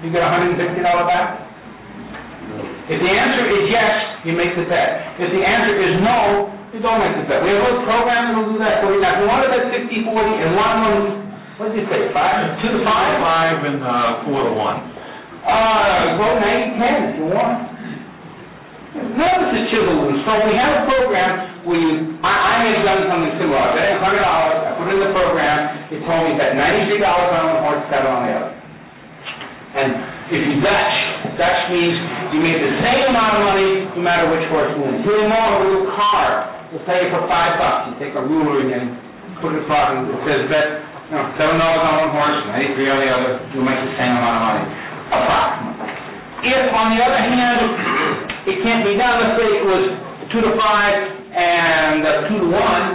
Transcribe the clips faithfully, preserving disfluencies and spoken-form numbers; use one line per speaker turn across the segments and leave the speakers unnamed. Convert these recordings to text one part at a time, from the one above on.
You get one hundred fifty dollars back? If the answer is yes, you make the bet. If the answer is no, you don't make the bet. We have a little program that will do that for you. Now, if you want to bet sixty forty and one of them, what did you say, five? Two to five?
Five and uh, four to one.
Uh, go ninety ten if you want. None of this is chivalry. So we have a program where you, I, I have done something similar. I bet one hundred dollars, I put it in the program, it told me that ninety-three dollars on one horse, seven on the other. And if you Dutch, Dutch means you make the same amount of money no matter which horse wins. Here more, a little card will pay you for five bucks. You take a ruler and then put it across and it says bet, you know, seven dollars on one horse, ninety-three on the other, you'll make the same amount of money. Approximately. If, on the other hand, it can't be done, let's say it was two to five and uh, two to one,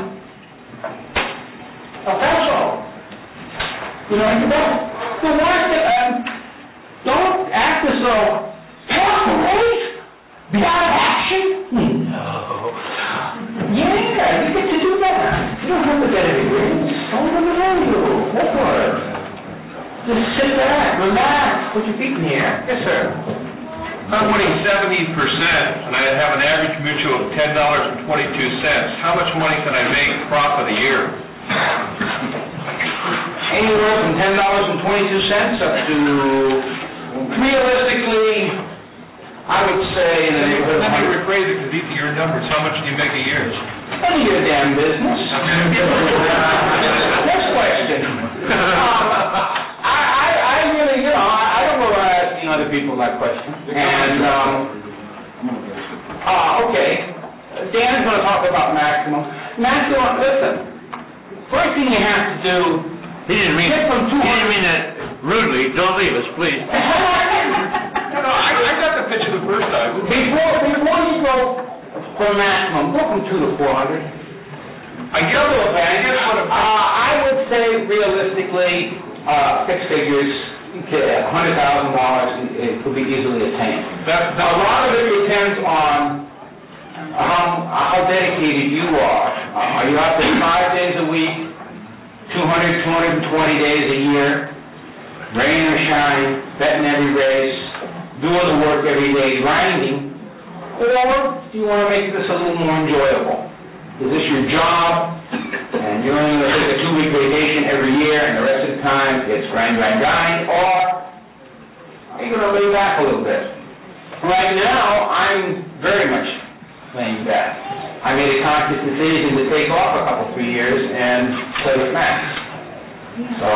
a special. You know, you don't, the worst, um, don't act as though, pass the race, be out of action. No. Yeah, you get to do that. You don't have to get any race. Don't let me know you. Go for it. Just sit back, relax, put your feet in the air. Yes, sir.
I'm winning seventy percent, and I have an average mutual of ten dollars and twenty-two cents. How much money can I make profit a year?
Anywhere from ten dollars and twenty-two cents up to, realistically, I would say in the neighborhood of...
Let me rephrase it, because these are your numbers. How much do you make a year?
None of your damn business. Next question. Um, I, I, I really, you know, I, I don't know why asking other people that question. And, um, uh, okay. Dan's going to talk about maximum. Maximum, listen, first thing you have to do...
He didn't mean
Get from two
He
hundred
didn't mean that rudely. Don't leave us, please.
No, no, I, I got the picture the first time.
Before, before you go for maximum, go from two to four hundred.
I get a little bit. I guess what
Uh, I would say realistically, uh, six figures, okay, one hundred thousand dollars, it could be easily attained.
That,
A lot of it depends on how, how dedicated you are. Uh, are you out there five days a week, two hundred, two hundred twenty days a year, rain or shine, betting every race, doing the work every day, grinding? Or do you want to make this a little more enjoyable? Is this your job, and you're only going to take a two-week vacation every year, and the rest of the time it's grind, grind, grind? Or are you going to lay back a little bit? Right now, I'm very much laying back. I made a conscious decision to take off a couple, three years and play with Max. So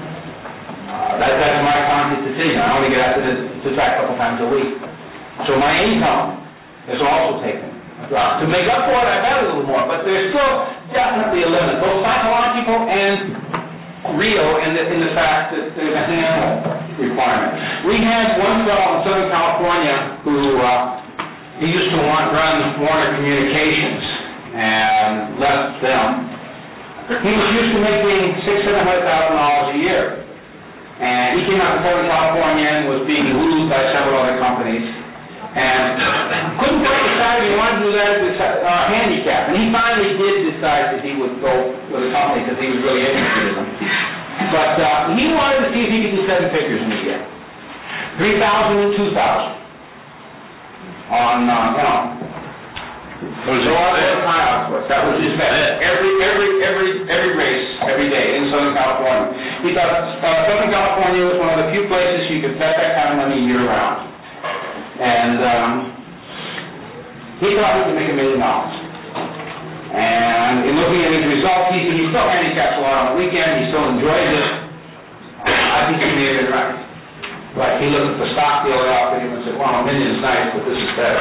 uh, that, that's my conscious decision. I only get out to the, to the track a couple times a week. So my income is also taken a drop. To make up for it, I bet a little more, but there's still definitely a limit, both psychological and real in the, in the fact that there's a handle requirement. We had one fellow in Southern California who uh, he used to want run Warner Communications and left them. He was used to making six, seven hundred thousand dollars a year, and he came out to Southern California and was being wooed by several other companies, and couldn't quite decide if he wanted to do that with uh, handicap. And he finally did decide that he would go with a company because he was really interested in them. But uh, he wanted to see if he could do seven figures in a year, three thousand and two thousand. On, uh, you know, so I was high output. That was his bet. Every, every, every, every race, every day in Southern California. He thought uh, Southern California was one of the few places you could bet that kind of money year round. And um, he thought he could make a million dollars. And in looking at his results, he, he still handicaps a lot on the weekend. He still enjoys it. I think he may have been right. Right, he looked at the stock dealer outfit and said, well, a million's nice, but this is better.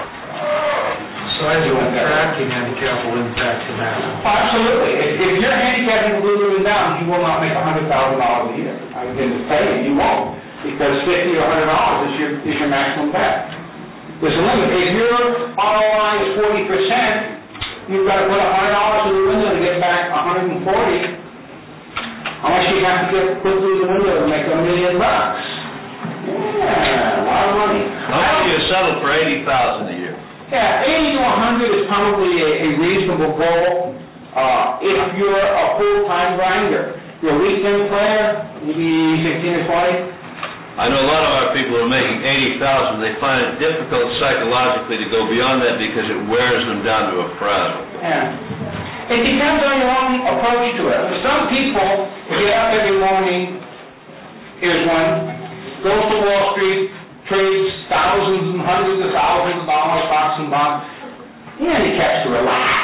Size of the track and handicap will impact the maximum.
Absolutely. If, if you're handicapping Lulu and down, you will not make one hundred thousand dollars a year. I can just tell you, you won't. Because fifty or one hundred dollars is your, is your maximum bet. There's a limit. If your R O I is forty percent, you've got to put one hundred dollars in the window to get back one hundred forty. How much do you have to get put through the window to make a million bucks? Yeah, a lot of money.
How much do you settle for eighty thousand a year?
Yeah, eighty to one hundred is probably a, a reasonable goal. Uh, if you're a full-time grinder, you're a weekend player, maybe fifteen or twenty.
I know a lot of our people are making eighty thousand. They find it difficult psychologically to go beyond that because it wears them down to a frazzle.
Yeah. It depends on your own approach to it. Some people get up every morning, here's one, goes to Wall Street, trades thousands and hundreds of thousands of dollars, stocks and bonds. He handicaps to relax.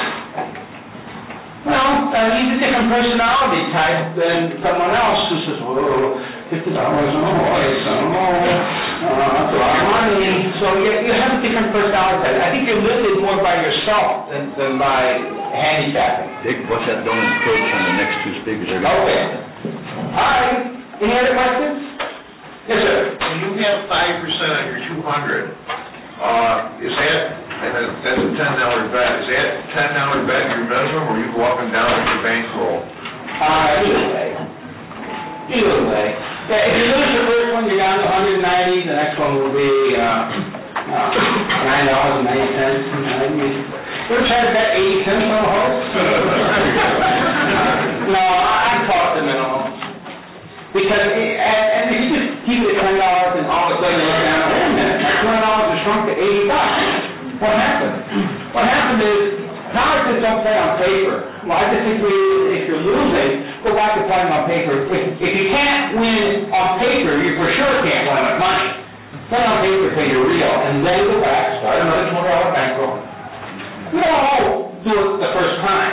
Well, uh, he's a different personality type than someone else who says, whoa, fifty dollars, oh, it's, oh, uh, that's a lot of money. So you, you have a different personality type. I think you're limited more by yourself than, than by handicapping.
Dick, what's that doing approach on the next two speakers? Are going
Okay. All right. Any other questions? Yes, sir.
When you have five percent on your two hundred, uh, is that, and that- that's a ten dollar bet, is that ten dollar bet your minimum, or you go up and down with your bankroll?
Uh, either way. Either way. Yeah, if you lose the first one, you're down to one hundred ninety, the next one will be, uh, uh, nine dollars and ninety cents. You ever try to bet eighty cents on a horse? No, I talk the minimum. Because, it, and, and if you just keep it at ten dollars and all of a sudden you look down, wait a minute, my twenty dollars has shrunk to eighty bucks. What happened? What happened is, now I just don't play on paper. Well, I just think we, if you're losing, go back to playing on paper. If, if you can't win on paper, you for sure can't win with money. Play on paper till you're real, and then go back, start another twenty dollar bankroll. We don't all do it the first time.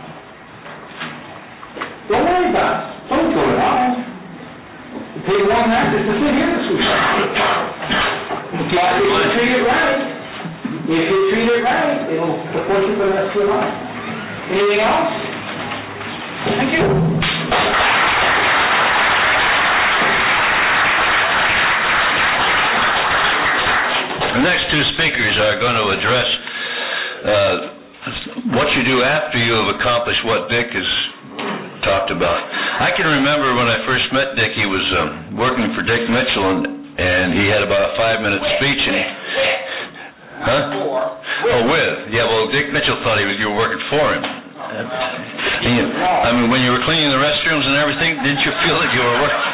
Don't worry about it. Don't do it all. You pay one half just to sit here this week. But if you treat it right, if you treat it right, it'll support you for the rest of your life. Anything else? Thank you.
The next two speakers are going to address uh, what you do after you have accomplished what Dick has talked about. I can remember when I first met Dick, he was um, working for Dick Mitchell, and, and he had about a five-minute speech. And he, huh? Oh, with. Yeah, well, Dick Mitchell thought he was you were working for him. And you, I mean, when you were cleaning the restrooms and everything, didn't you feel that you were working?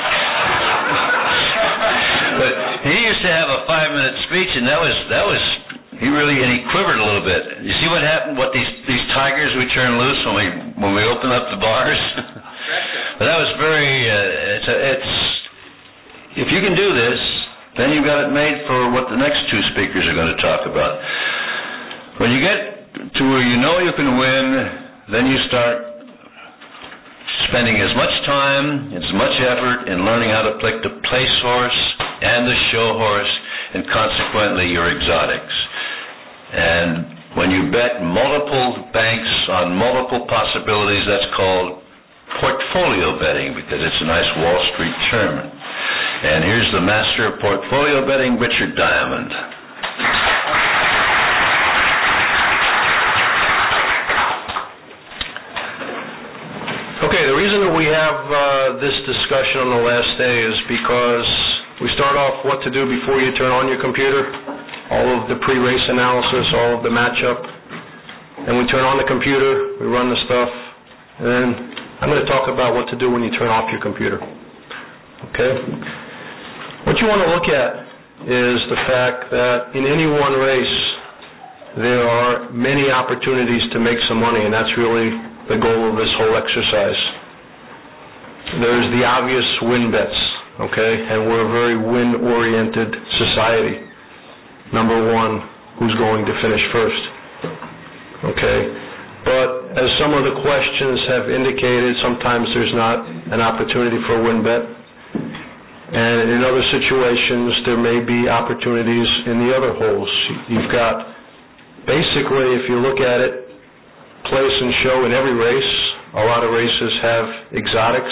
But he used to have a five-minute speech, and that was that was he really and he quivered a little bit. You see what happened? What these these tigers we turn loose when we when we open up the bars. But that was very. Uh, it's a, it's if you can do this, then you've got it made for what the next two speakers are going to talk about. When you get to where you know you can win, then you start spending as much time, as much effort in learning how to pick the place horse and the show horse, and consequently your exotics. And when you bet multiple banks on multiple possibilities, that's called portfolio betting, because it's a nice Wall Street term. And here's the master of portfolio betting, Richard Diamond.
Okay, the reason that we have uh, this discussion on the last day is because we start off what to do before you turn on your computer, all of the pre-race analysis, all of the matchup, and we turn on the computer, we run the stuff, and then I'm going to talk about what to do when you turn off your computer. Okay? What you want to look at is the fact that in any one race, there are many opportunities to make some money, and that's really the goal of this whole exercise. There's the obvious win bets, okay? And we're a very win-oriented society. Number one, who's going to finish first? Okay? But as some of the questions have indicated, sometimes there's not an opportunity for a win bet. And in other situations, there may be opportunities in the other holes. You've got, basically, if you look at it, place and show in every race. A lot of races have exotics,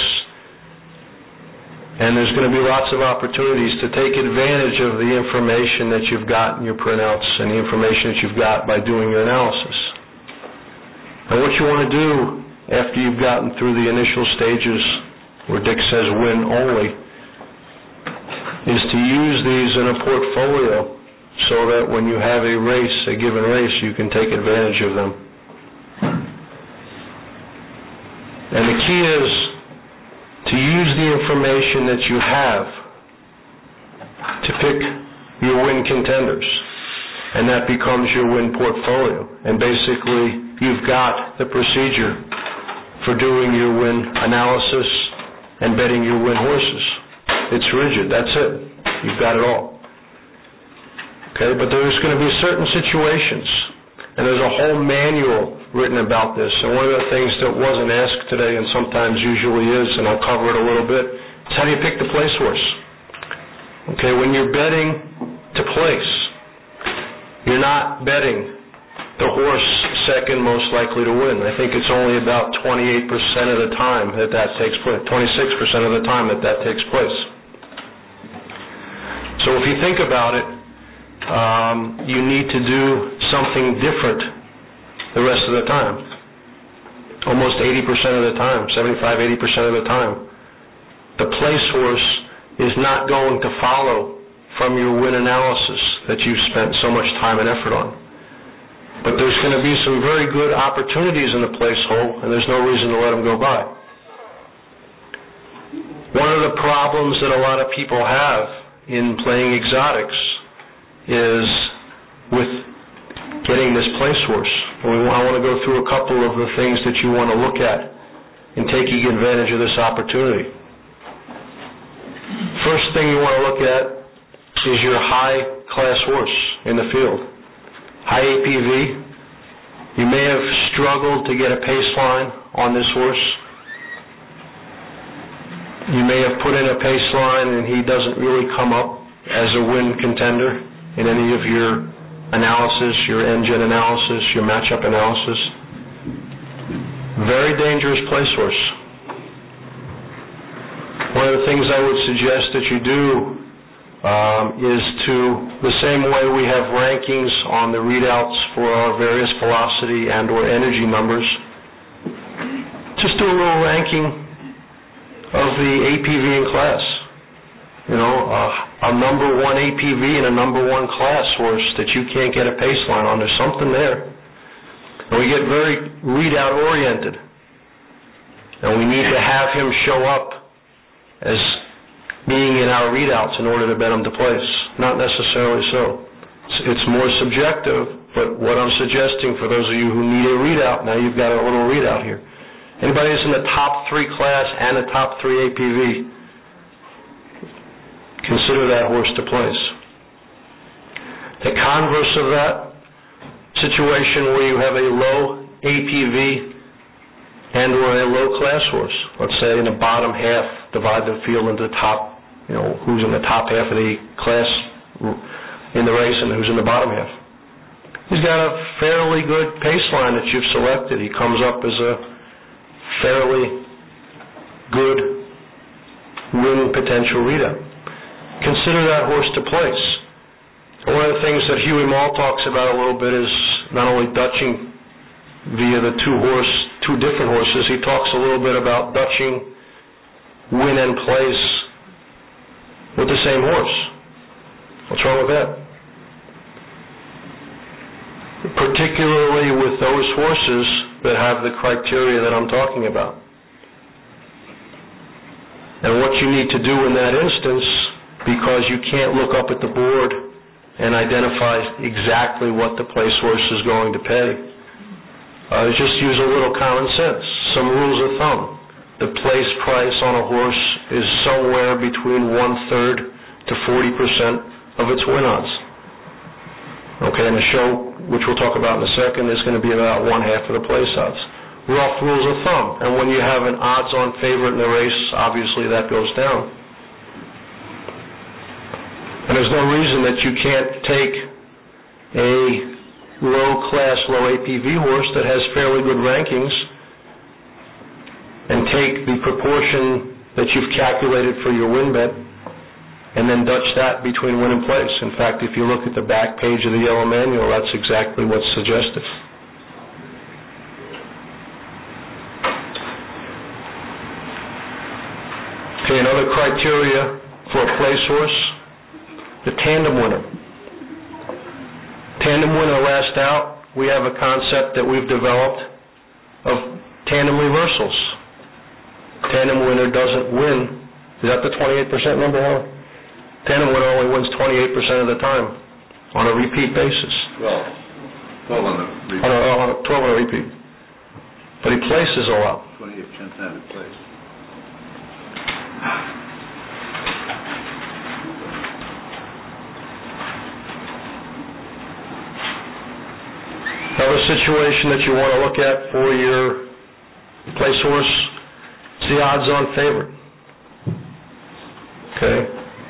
and there's going to be lots of opportunities to take advantage of the information that you've got in your printouts and the information that you've got by doing your analysis. And what you want to do after you've gotten through the initial stages where Dick says win only is to use these in a portfolio so that when you have a race, a given race, you can take advantage of them. And the key is to use the information that you have pick your win contenders, and that becomes your win portfolio. And basically, you've got the procedure for doing your win analysis and betting your win horses. It's rigid. That's it. You've got it all. Okay, but there's going to be certain situations, and there's a whole manual written about this. And one of the things that wasn't asked today, and sometimes usually is, and I'll cover it a little bit, is how do you pick the place horse? Okay, when you're betting to place, you're not betting the horse second most likely to win. I think it's only about twenty-eight percent of the time that that takes place, twenty-six percent of the time that that takes place. So if you think about it, um, you need to do something different the rest of the time. Almost eighty percent of the time, seventy-five, eighty percent of the time. The place horse is not going to follow from your win analysis that you've spent so much time and effort on. But there's going to be some very good opportunities in the place hole, and there's no reason to let them go by. One of the problems that a lot of people have in playing exotics is with getting this place horse. And we, I want to go through a couple of the things that you want to look at in taking advantage of this opportunity. First thing you want to look at is your high-class horse in the field. High A P V. You may have struggled to get a pace line on this horse. You may have put in a pace line and he doesn't really come up as a win contender in any of your analysis, your engine analysis, your matchup analysis. Very dangerous place horse. One of the things I would suggest that you do um, is to, the same way we have rankings on the readouts for our various velocity and or energy numbers, just do a little ranking of the A P V in class. You know, uh, a number one A P V and a number one class horse that you can't get a pace line on. There's something there. And we get very readout oriented. And we need to have him show up as being in our readouts in order to bet him to place. Not necessarily so. It's, it's more subjective, but what I'm suggesting for those of you who need a readout, now you've got a little readout here. Anybody that's in the top three class and a top three A P V, consider that horse to place. The converse of that situation where you have a low A P V and or a low class horse, let's say in the bottom half, divide the field into the top, you know, who's in the top half of the class in the race and who's in the bottom half. He's got a fairly good pace line that you've selected. He comes up as a fairly good win potential readout. Consider that horse to place. One of the things that Huey Mall talks about a little bit is not only Dutching via the two horse, two different horses, he talks a little bit about Dutching win and place with the same horse. What's wrong with that? Particularly with those horses that have the criteria that I'm talking about. And what you need to do in that instance, because you can't look up at the board and identify exactly what the place horse is going to pay, uh, just use a little common sense, some rules of thumb. The place price on a horse is somewhere between one-third to forty percent of its win odds. Okay, and the show, which we'll talk about in a second, is going to be about one-half of the place odds. Rough rules of thumb. And when you have an odds-on favorite in the race, obviously that goes down. And there's no reason that you can't take a low-class, low A P V horse that has fairly good rankings and take the proportion that you've calculated for your win bet and then Dutch that between win and place. In fact, if you look at the back page of the yellow manual, that's exactly what's suggested. Okay, another criteria for a place horse, the tandem winner. Tandem winner last out, we have a concept that we've developed of tandem reversals. Tandem winner doesn't win. Is that the twenty-eight percent number, Howard? tandem winner only wins twenty-eight percent of the time on a repeat basis.
Well, twelve on the repeat.
On a, on a twelve on a repeat. But he places a lot.
Twenty-eight percent time he plays.
Another situation that you want to look at for your place horse is the odds-on favorite. Okay.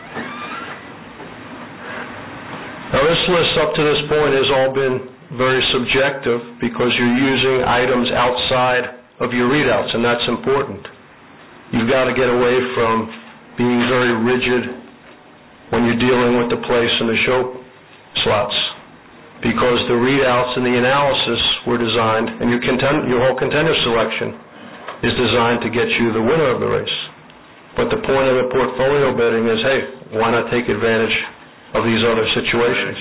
Now this list up to this point has all been very subjective because you're using items outside of your readouts, and that's important. You've got to get away from being very rigid when you're dealing with the place and the show slots, because the readouts and the analysis were designed, and your, contend, your whole contender selection is designed to get you the winner of the race. But the point of the portfolio betting is, hey, why not take advantage of these other situations?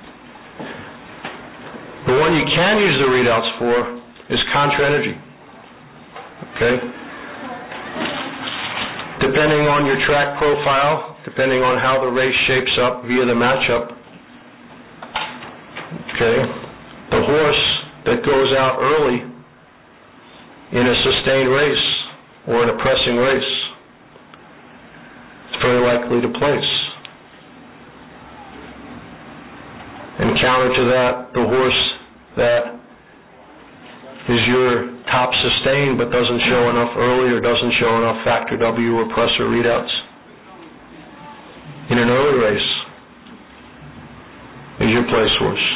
The one you can use the readouts for is contra energy. Okay? Depending on your track profile, depending on how the race shapes up via the matchup, okay, the horse that goes out early in a sustained race or in a pressing race is very likely to place. And counter to that, the horse that is your top sustained but doesn't show enough early or doesn't show enough factor W or presser readouts in an early race is your place horse.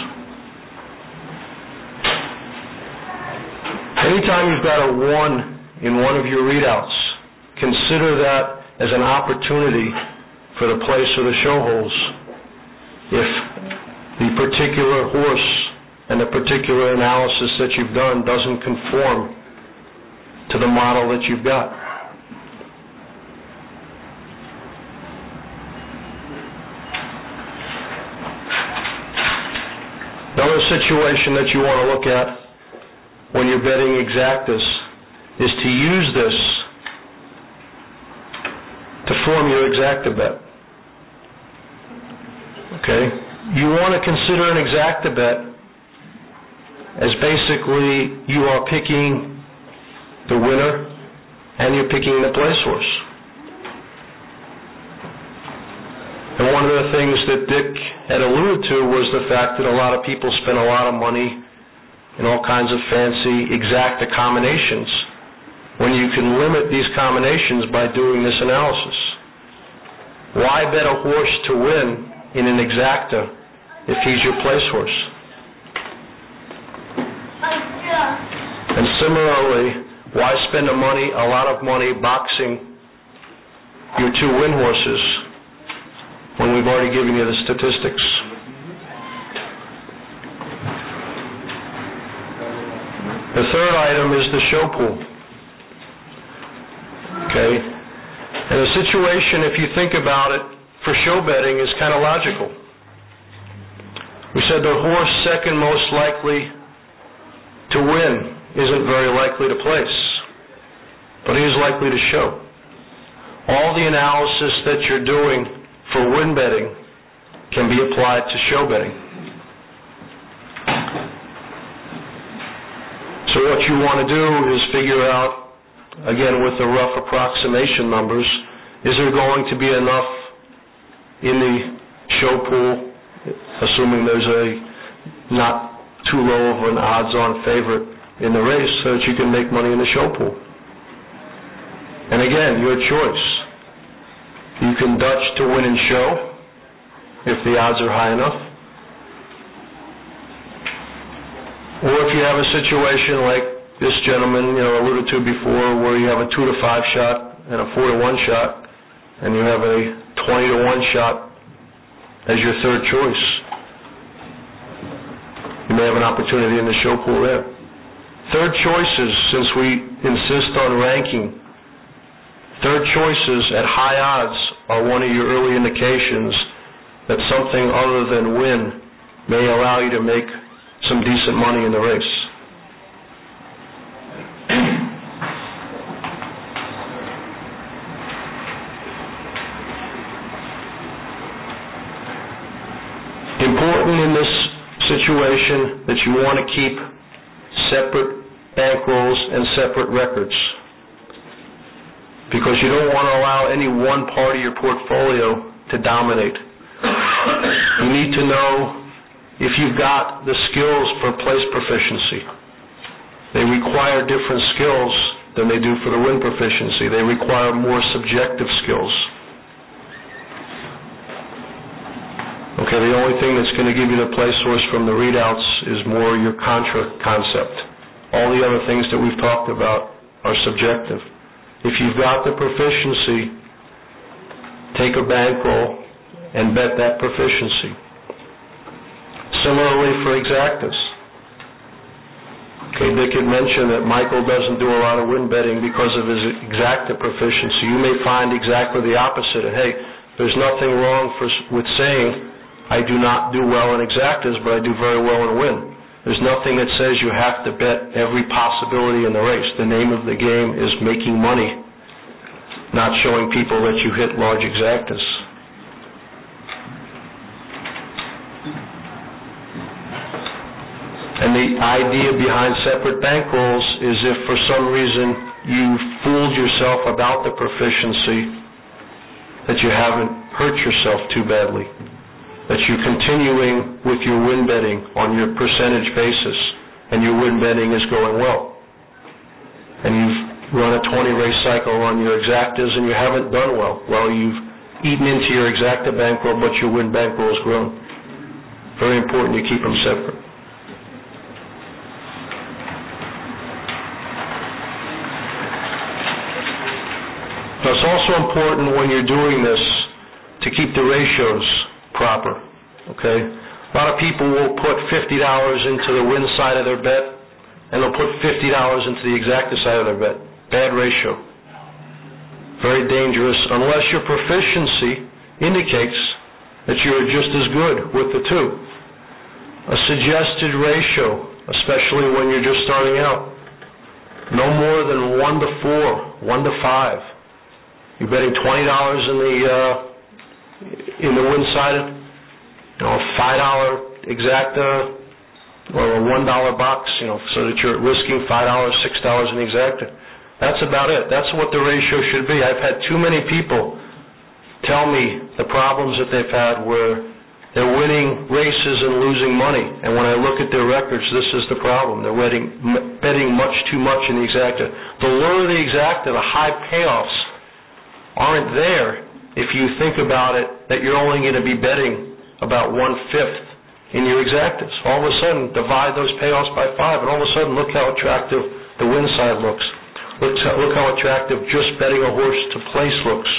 Anytime you've got a one in one of your readouts, consider that as an opportunity for the place or the show holes. If the particular horse and the particular analysis that you've done doesn't conform to the model that you've got. Another situation that you want to look at when you're betting exactas is to use this to form your exacta bet. Okay? You want to consider an exacta bet as basically you are picking the winner and you're picking the place horse. And one of the things that Dick had alluded to was the fact that a lot of people spend a lot of money in all kinds of fancy exacta combinations when you can limit these combinations by doing this analysis. Why bet a horse to win in an exacta if he's your place horse? And similarly, why spend a money, a lot of money boxing your two win horses when we've already given you the statistics? The third item is the show pool. Okay? And the situation, if you think about it, for show betting is kind of logical. We said the horse second most likely to win isn't very likely to place, but he is likely to show. All the analysis that you're doing for win betting can be applied to show betting. So what you want to do is figure out, again with the rough approximation numbers, is there going to be enough in the show pool, assuming there's a not too low of an odds-on favorite in the race, so that you can make money in the show pool. And again, your choice. You can Dutch to win and show if the odds are high enough. Or if you have a situation like this gentleman, you know, alluded to before, where you have a two to five shot and a four to one shot, and you have a twenty to one shot as your third choice, you may have an opportunity in the show pool there. Third choices, since we insist on ranking, third choices at high odds are one of your early indications that something other than win may allow you to make some decent money in the race. Important in this situation that you want to keep separate bankrolls and separate records, because you don't want to allow any one part of your portfolio to dominate. You need to know if you've got the skills for place proficiency. They require different skills than they do for the wind proficiency. They require more subjective skills. Okay, the only thing that's going to give you the place source from the readouts is more your contra concept. All the other things that we've talked about are subjective. If you've got the proficiency, take a bankroll and bet that proficiency. Similarly for exactas. Okay, Dick had mentioned that Michael doesn't do a lot of wind betting because of his exacta proficiency. You may find exactly the opposite. And hey, there's nothing wrong for, with saying, I do not do well in exactas, but I do very well in wind. There's nothing that says you have to bet every possibility in the race. The name of the game is making money, not showing people that you hit large exactas. And the idea behind separate bankrolls is if for some reason you fooled yourself about the proficiency, that you haven't hurt yourself too badly, that you're continuing with your win betting on your percentage basis, and your win betting is going well. And you've run a twenty race cycle on your exactas and you haven't done well. Well, you've eaten into your exacta bankroll, but your win bankroll has grown. Very important you keep them separate. Now, it's also important when you're doing this to keep the ratios proper, okay? A lot of people will put fifty dollars into the win side of their bet, and they'll put fifty dollars into the exacta side of their bet. Bad ratio. Very dangerous, unless your proficiency indicates that you're just as good with the two. A suggested ratio, especially when you're just starting out, no more than one to four, one to five. You're betting twenty dollars in the uh, in the win side, you know, a five dollar exacta or a one dollar box, you know, so that you're risking five dollars, six dollars in the exacta. That's about it. That's what the ratio should be. I've had too many people tell me the problems that they've had where they're winning races and losing money, and when I look at their records, this is the problem. They're betting, betting much too much in the exacta. The lower the exacta, the high payoffs aren't there if you think about it that you're only going to be betting about one-fifth in your exactas. All of a sudden, divide those payoffs by five, and all of a sudden, look how attractive the win side looks. Look, look how attractive just betting a horse to place looks.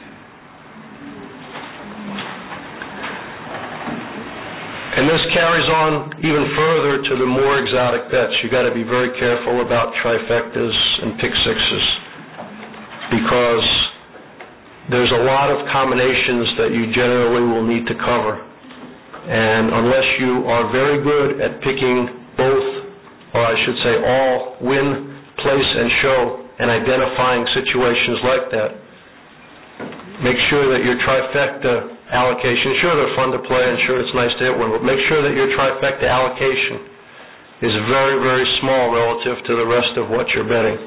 And this carries on even further to the more exotic bets. You've got to be very careful about trifectas and pick sixes, because there's a lot of combinations that you generally will need to cover. And unless you are very good at picking both, or I should say all, win, place, and show, and identifying situations like that, make sure that your trifecta allocation, sure they're fun to play and sure it's nice to hit one, but make sure that your trifecta allocation is very, very small relative to the rest of what you're betting.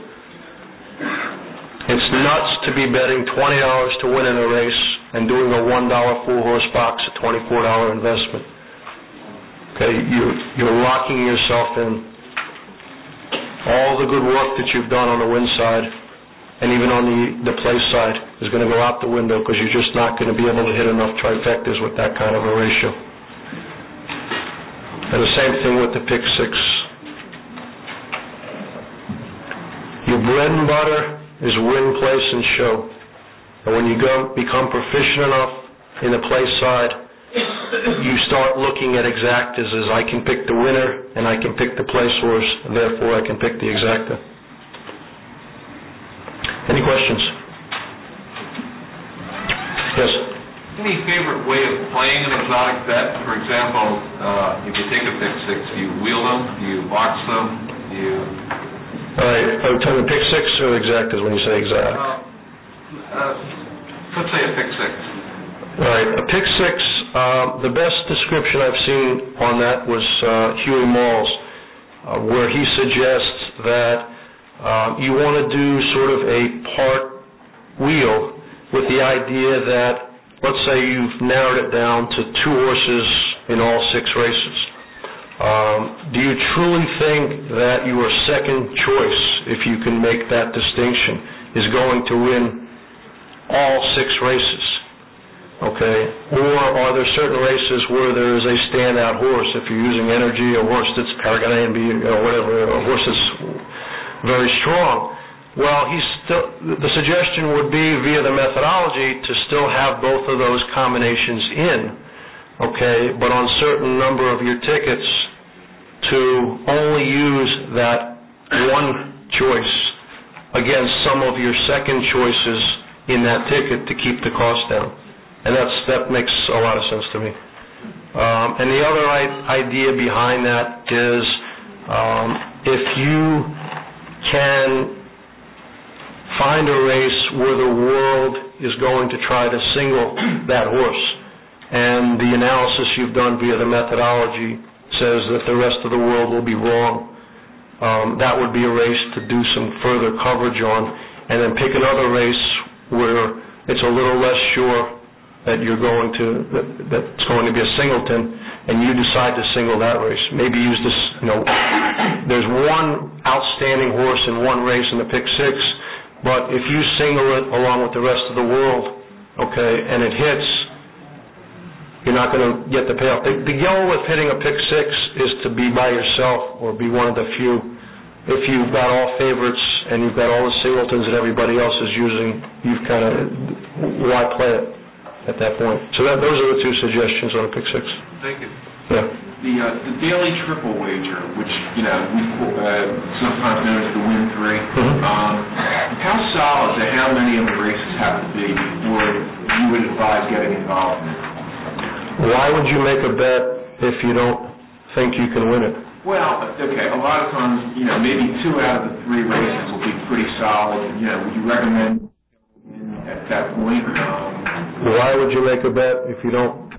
It's nuts to be betting twenty dollars to win in a race and doing a one dollar full horse box, a twenty-four dollar investment. Okay, you're, you're locking yourself in. All the good work that you've done on the win side and even on the, the place side is going to go out the window, because you're just not going to be able to hit enough trifectas with that kind of a ratio. And the same thing with the pick six. Your bread and butter is win, place, and show. And when you go become proficient enough in the place side, you start looking at exactas as I can pick the winner and I can pick the place horse, and therefore I can pick the exacta. Any questions? Yes?
Any favorite way of playing an exotic bet? For example, uh, if you take a pick six, do you wheel them, do you box them, do you...
All right, are we talking pick six or exactas when you say exotic?
Uh, uh, let's say a pick six.
All right, a pick six, Um, the best description I've seen on that was uh, Huey Malls, uh, where he suggests that um, you want to do sort of a part wheel with the idea that, let's say you've narrowed it down to two horses in all six races. Um, do you truly think that your second choice, if you can make that distinction, is going to win all six races? Okay? Or are there certain races where there is a standout horse? If you're using energy, a horse that's Paragon A and B, or whatever, a horse that's very strong. Well, he's still, the suggestion would be via the methodology to still have both of those combinations in, okay, but on certain number of your tickets to only use that one choice against some of your second choices in that ticket to keep the cost down. And that's, that makes a lot of sense to me. Um, and the other I- idea behind that is um, if you can find a race where the world is going to try to single that horse, and the analysis you've done via the methodology says that the rest of the world will be wrong, um, that would be a race to do some further coverage on, and then pick another race where it's a little less sure that you're going to, that, that it's going to be a singleton, and you decide to single that race. Maybe use this, you know, there's one outstanding horse in one race in the pick six, but if you single it along with the rest of the world, okay, and it hits, you're not going to get the payoff. The, the goal with hitting a pick six is to be by yourself or be one of the few. If you've got all favorites and you've got all the singletons that everybody else is using, you've kind of, why play it at that point? So that, those are the two suggestions on a pick six.
Thank you.
Yeah.
The uh, the daily triple wager, which, you know, we uh, sometimes known as the win three,
Mm-hmm.
um, how solid and how many of the races have to be before you would advise getting involved in it?
Why would you make a bet if you don't think you can win it?
Well, okay, a lot of times, you know, maybe two out of the three races will be pretty solid. You know, would you recommend at that point? Um,
Why would you make a bet if you don't